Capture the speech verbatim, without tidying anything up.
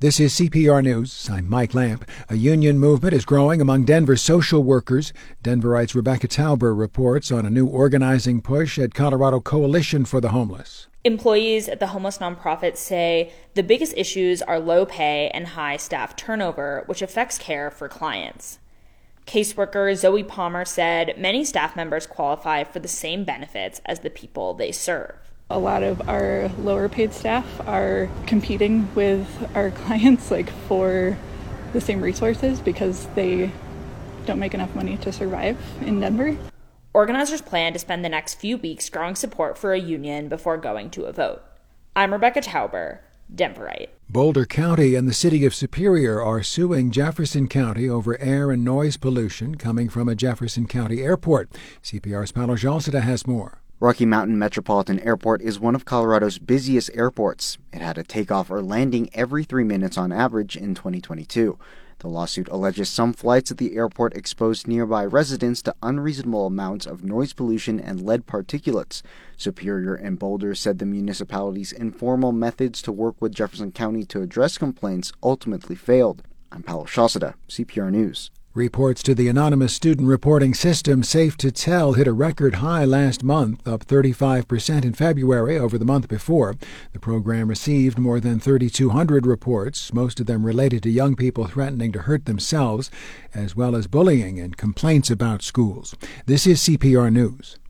This is C P R News. I'm Mike Lamp. A union movement is growing among Denver social workers. Denverite's Rebecca Tauber reports on a new organizing push at Colorado Coalition for the Homeless. Employees at the homeless nonprofit say the biggest issues are low pay and high staff turnover, which affects care for clients. Caseworker Zoe Palmer said many staff members qualify for the same benefits as the people they serve. A lot of our lower paid staff are competing with our clients like for the same resources because they don't make enough money to survive in Denver. Organizers plan to spend the next few weeks growing support for a union before going to a vote. I'm Rebecca Tauber, Denverite. Boulder County and the city of Superior are suing Jefferson County over air and noise pollution coming from a Jefferson County airport. C P R's Paolo Jalsada has more. Rocky Mountain Metropolitan Airport is one of Colorado's busiest airports. It had a takeoff or landing every three minutes on average in twenty twenty-two. The lawsuit alleges some flights at the airport exposed nearby residents to unreasonable amounts of noise pollution and lead particulates. Superior and Boulder said the municipality's informal methods to work with Jefferson County to address complaints ultimately failed. I'm Paolo Jalsada, C P R News. Reports to the anonymous student reporting system Safe to Tell hit a record high last month, up thirty-five percent in February over the month before. The program received more than thirty-two hundred reports, most of them related to young people threatening to hurt themselves, as well as bullying and complaints about schools. This is C P R News.